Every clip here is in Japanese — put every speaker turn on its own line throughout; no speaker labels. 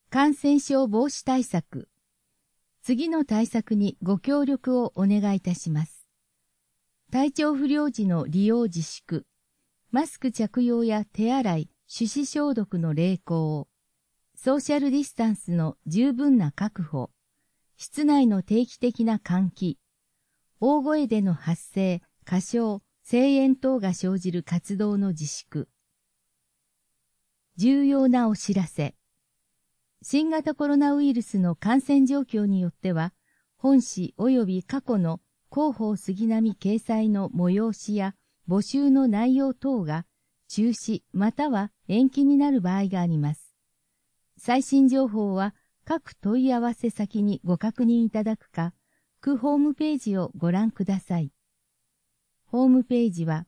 感染症防止対策。次の対策にご協力をお願いいたします。体調不良時の利用自粛、マスク着用や手洗い、手指消毒の励行、ソーシャルディスタンスの十分な確保、室内の定期的な換気、大声での発声、歌唱、声援等が生じる活動の自粛。重要なお知らせ。新型コロナウイルスの感染状況によっては、本誌及び過去の広報杉並掲載の催しや募集の内容等が中止または延期になる場合があります。最新情報は各問い合わせ先にご確認いただくか、区ホームページをご覧ください。ホームページは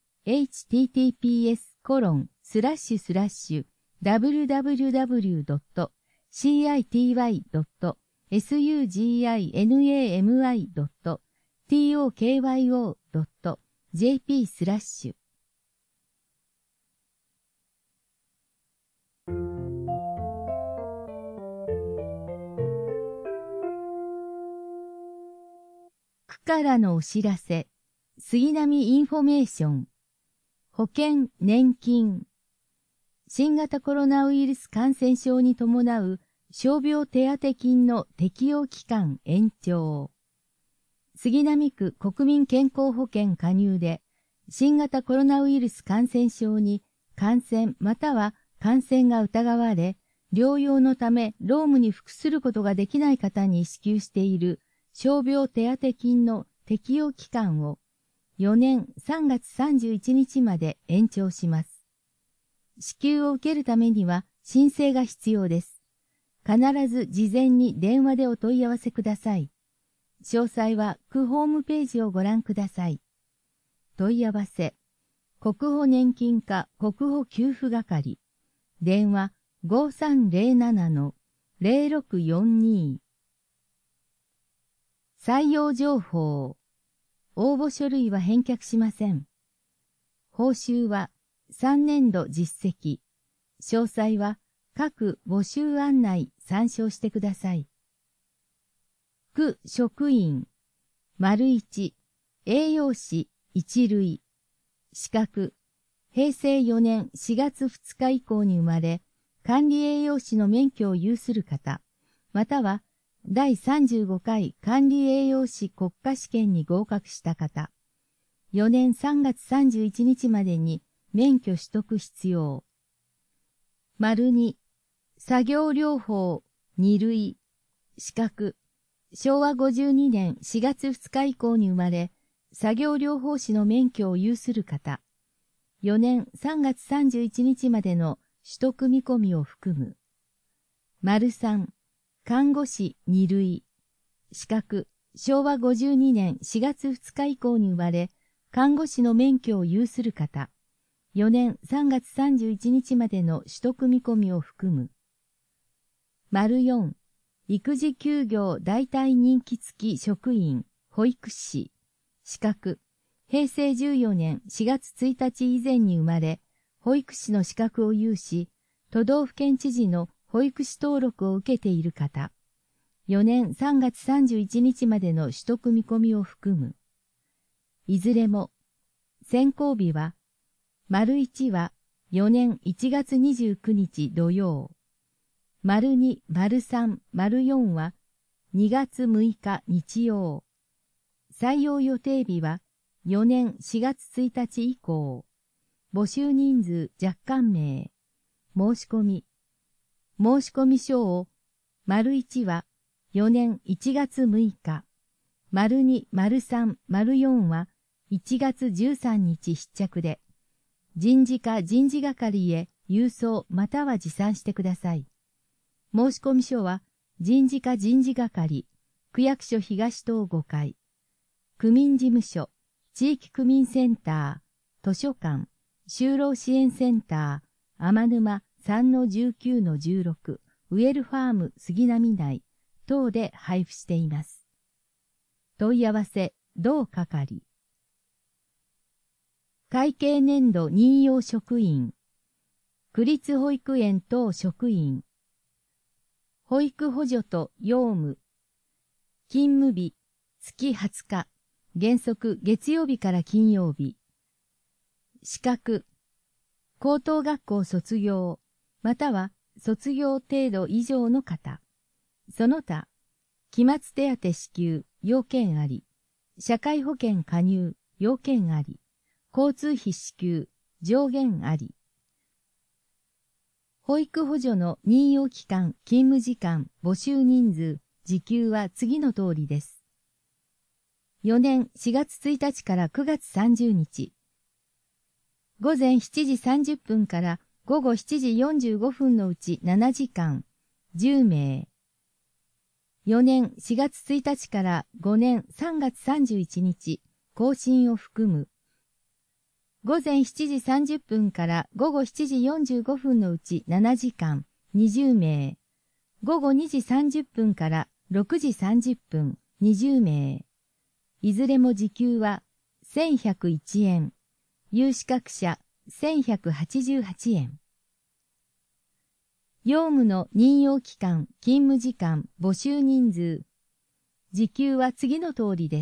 https://www.citymai.tokyo.jp/ 区からのお知らせ、杉並インフォメーション、保険・年金、新型コロナウイルス感染症に伴う傷病手当金の適用期間延長、杉並区国民健康保険加入で、新型コロナウイルス感染症に感染または感染が疑われ、療養のため労務に服することができない方に支給している傷病手当金の適用期間を4年3月31日まで延長します。支給を受けるためには申請が必要です。必ず事前に電話でお問い合わせください。詳細は区ホームページをご覧ください。問い合わせ、国保年金課国保給付係、電話5307-0642。採用情報、応募書類は返却しません。報酬は3年度実績、詳細は各募集案内参照してください。区職員、1、栄養士1類、資格、平成4年4月2日以降に生まれ、管理栄養士の免許を有する方、または第35回管理栄養士国家試験に合格した方、4年3月31日までに免許取得必要。2、作業療法2類、資格、昭和52年4月2日以降に生まれ、作業療法士の免許を有する方、4年3月31日までの取得見込みを含む。3、看護師2類、資格、昭和52年4月2日以降に生まれ、看護師の免許を有する方、4年3月31日までの取得見込みを含む。4、育児休業代替任期付き職員、保育士、資格、平成14年4月1日以前に生まれ、保育士の資格を有し、都道府県知事の保育士登録を受けている方、4年3月31日までの取得見込みを含む。いずれも、選考日は、1は4年1月29日土曜、2、3、4は2月6日日曜、採用予定日は4年4月1日以降、募集人数若干名、申し込み書を、1は4年1月6日、2、3、4は1月13日必着で、人事課人事係へ郵送または持参してください。申込書は人事課人事係、区役所東棟5階、区民事務所、地域区民センター、図書館、就労支援センター、天沼 3-19-16、ウェルファーム杉並内等で配布しています。問い合わせ、同係。会計年度任用職員、区立保育園等職員、 保育補助と用務。勤務日、月20日、原則月曜日から金曜日。資格、高等学校卒業、または卒業程度以上の方。その他、期末手当支給、要件あり。社会保険加入、要件あり。交通費支給、上限あり。保育補助の任用期間、勤務時間、募集人数、時給は次の通りです。4年4月1日から9月30日。午前7時30分から午後7時45分のうち7時間、10名。4年4月1日から5年3月31日、更新を含む。午前7時30分から午後7時45分のうち7時間、20名。午後2時30分から6時30分、20名。いずれも時給は1101円。有資格者1188円。用務の任用期間、勤務時間、募集人数。時給は次の通りです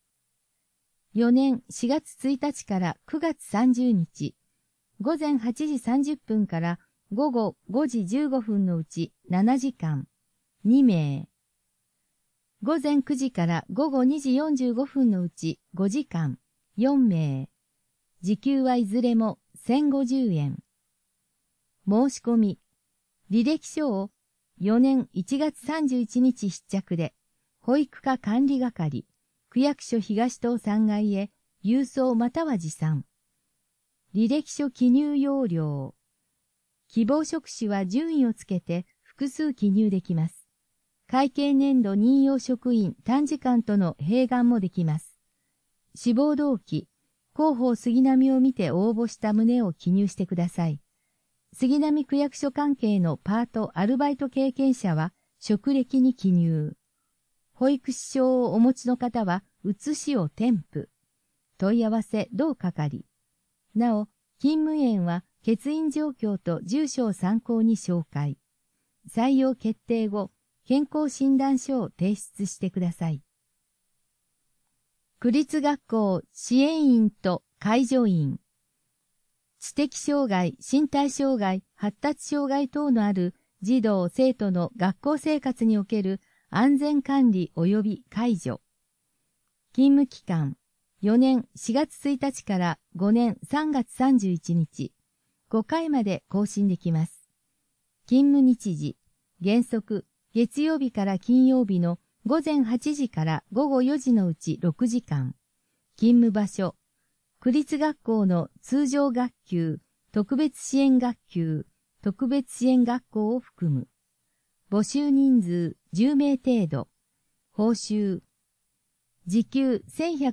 。4年4月1日から9月30日、午前8時30分から午後5時15分のうち7時間、2名。午前9時から午後2時45分のうち5時間、4名。時給はいずれも1050円。申し込み。履歴書を4年1月31日必着で、保育課管理係、区役所東棟3階へ郵送または持参。履歴書記入要領。希望職種は順位をつけて複数記入できます。会計年度任用職員短時間との併願もできます。志望動機、広報杉並を見て応募した旨を記入してください。杉並区役所関係のパート・アルバイト経験者は職歴に記入。保育士証をお持ちの方は写しを添付。問い合わせ同係。なお、勤務園は欠員状況と住所を参考に紹介。採用決定後、健康診断書を提出してください。区立学校支援員と介助員。知的障害、身体障害、発達障害等のある児童・生徒の学校生活における安全管理及び介助。勤務期間、4年4月1日から5年3月31日、5回まで更新できます。勤務日時、原則、月曜日から金曜日の午前8時から午後4時のうち6時間。勤務場所、区立学校の通常学級、特別支援学級、特別支援学校を含む。募集人数10名程度。報酬。時給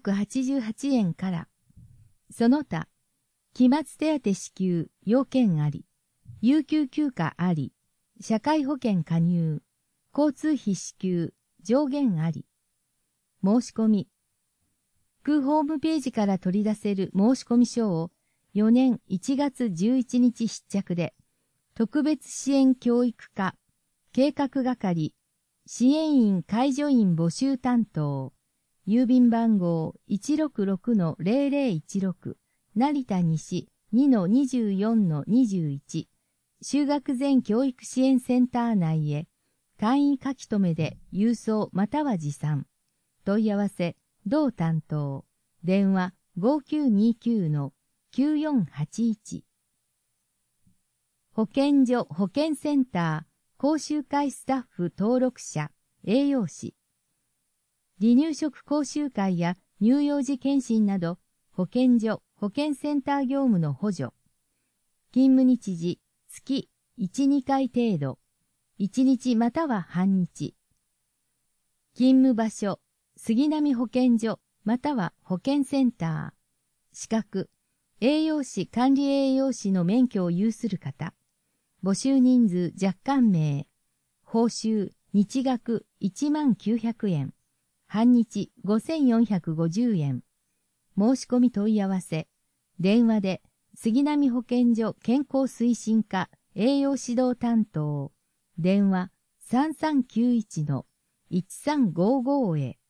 1188円から。その他、期末手当支給、要件あり。有給休暇あり。社会保険加入。交通費支給、上限あり。申し込み。区ホームページから取り出せる申込書を4年1月11日必着で、特別支援教育課、計画係、支援員介助員募集担当、郵便番号 166-0016、成田西 2-24-21、就学前教育支援センター内へ、簡易書き留めで郵送または持参。問い合わせ、同担当。電話 5929-9481。保健所保健センター講習会スタッフ登録者栄養士。離乳食講習会や乳幼児検診など保健所保健センター業務の補助。勤務日時月 1,2 回程度。1日または半日。勤務場所、杉並保健所または保健センター。資格、栄養士管理栄養士の免許を有する方。募集人数若干名。報酬、日額19,900円。半日5,450円。申し込み問い合わせ。電話で、杉並保健所健康推進課栄養指導担当。電話 3391-1355へ。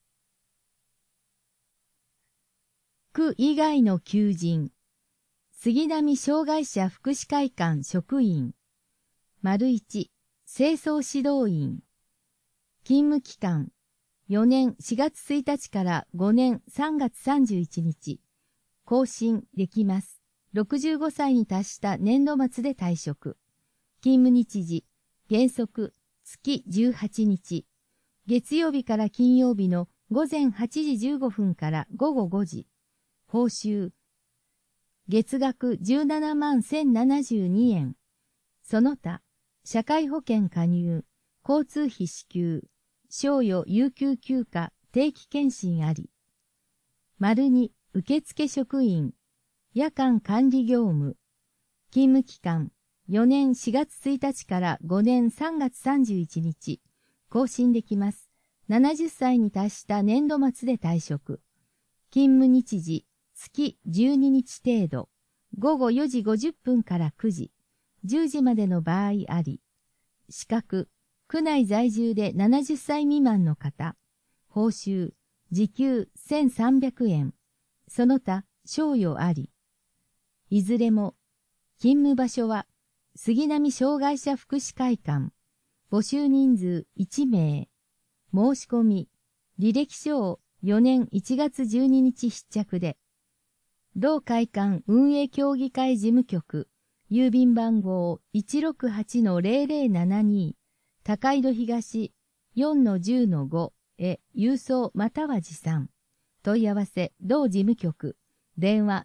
区以外の求人。杉並障害者福祉会館職員。1、清掃指導員。勤務期間。4年4月1日から5年3月31日。更新できます。65歳に達した年度末で退職。勤務日時。原則月18日。月曜日から金曜日の午前8時15分から午後5時。報酬。月額17万1072円。その他、社会保険加入、交通費支給、賞与有給休暇、定期検診あり。2、受付職員、夜間管理業務。勤務期間、4年4月1日から5年3月31日。更新できます。70歳に達した年度末で退職。勤務日時、月12日程度。午後4時50分から9時。10時までの場合あり。資格、区内在住で70歳未満の方。報酬、時給1300円。その他、賞与あり。いずれも、勤務場所は、杉並障害者福祉会館。募集人数1名。申し込み、履歴書を4年1月12日必着で。同会館運営協議会事務局、郵便番号 168-0072、高井戸東 4-10-5 へ郵送または持参。問い合わせ、同事務局、電話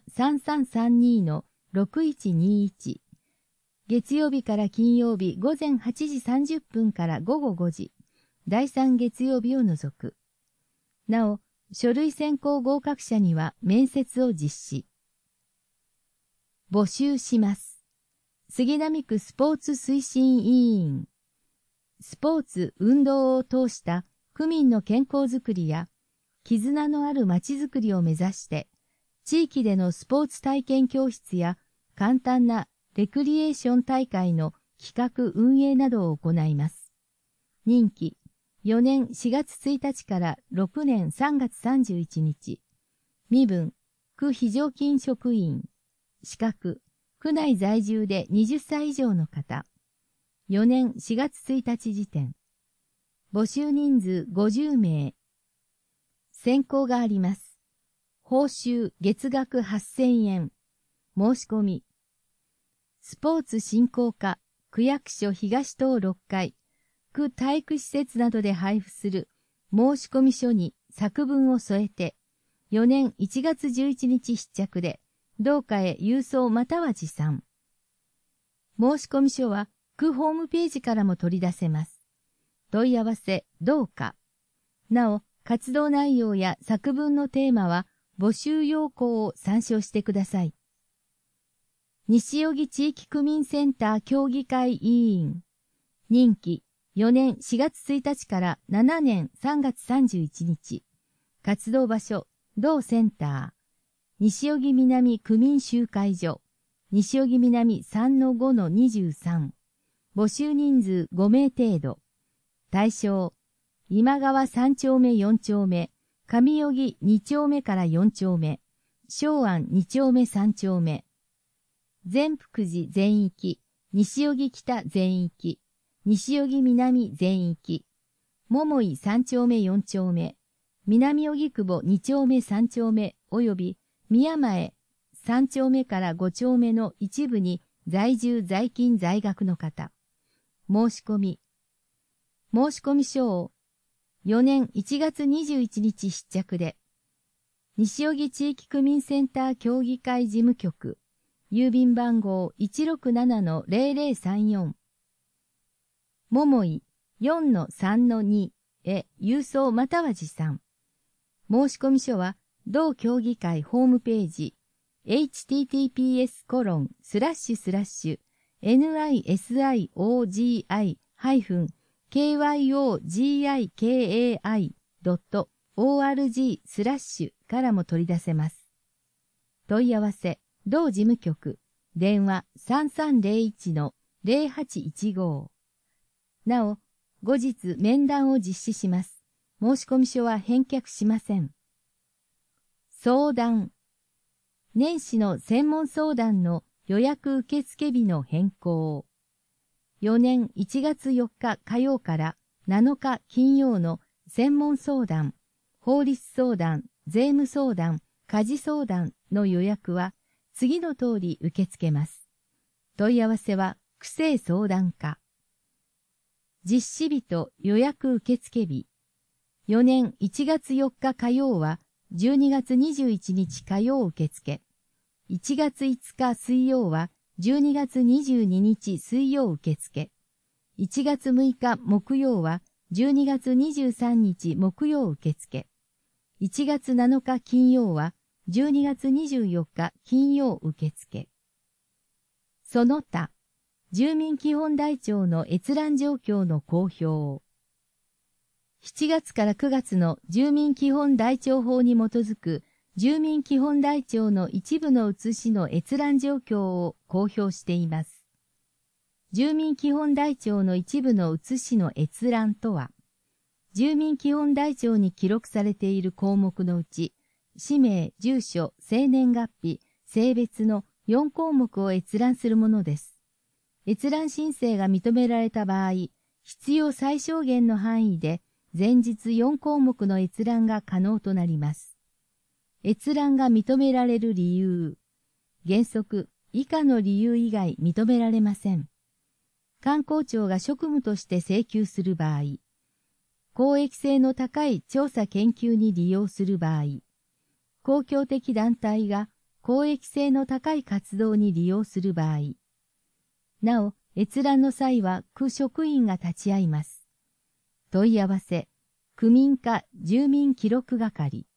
3332-6121。月曜日から金曜日午前8時30分から午後5時。第3月曜日を除く。なお、書類選考合格者には面接を実施。募集します。杉並区スポーツ推進委員。スポーツ運動を通した区民の健康づくりや絆のあるまちづくりを目指して、地域でのスポーツ体験教室や簡単なレクリエーション大会の企画運営などを行います。任期4年4月1日から6年3月31日。身分、区非常勤職員。資格、区内在住で20歳以上の方。4年4月1日時点。募集人数50名。選考があります。報酬月額8000円。申し込み。スポーツ振興課、区役所東棟6階。区体育施設などで配布する申込書に作文を添えて、4年1月11日必着で、同課へ郵送または持参。申込書は区ホームページからも取り出せます。問い合わせ、同課。なお、活動内容や作文のテーマは募集要項を参照してください。西荻地域区民センター協議会委員。任期4年4月1日から7年3月31日。活動場所、同センター。西荻南区民集会所。西荻南 3-5-23。募集人数5名程度。対象、今川3丁目4丁目、上荻2丁目から4丁目、松安2丁目3丁目。善福寺全域、西荻北全域。西荻南全域、桃井3丁目4丁目、南荻窪2丁目3丁目及び宮前3丁目から5丁目の一部に在住在勤在学の方。申し込み。申込書を4年1月21日必着で、西荻地域区民センター協議会事務局、郵便番号 167-0034。桃井 4-3-2 へ郵送または持参。申込書は同協議会ホームページ https://nisi-kyogikai.org/ からも取り出せます。問い合わせ、同事務局、電話 3301-0815。なお、 後日面談を実施します。申込書は返却しません。相談。年始の専門相談の予約受付日の変更。4年1月4日火曜から7日金曜の専門相談、法律相談、税務相談、家事相談の予約は次の通り受け付けます。問い合わせは区政相談課。実施日と予約受付日。4年1月4日火曜は12月21日火曜受付。1月5日水曜は12月22日水曜受付。1月6日木曜は12月23日木曜受付。1月7日金曜は12月24日金曜受付。その他、住民基本台帳の閲覧状況の公表。7月から9月の住民基本台帳法に基づく住民基本台帳の一部の写しの閲覧状況を公表しています。住民基本台帳の一部の写しの閲覧とは、住民基本台帳に記録されている項目のうち、氏名、住所、生年月日、性別の4項目を閲覧するものです。閲覧申請が認められた場合、必要最小限の範囲で前日4項目の閲覧が可能となります。閲覧が認められる理由。原則、以下の理由以外認められません。観光庁が職務として請求する場合、公益性の高い調査研究に利用する場合、公共的団体が公益性の高い活動に利用する場合、なお、閲覧の際は区職員が立ち会います。問い合わせ、区民課住民記録係。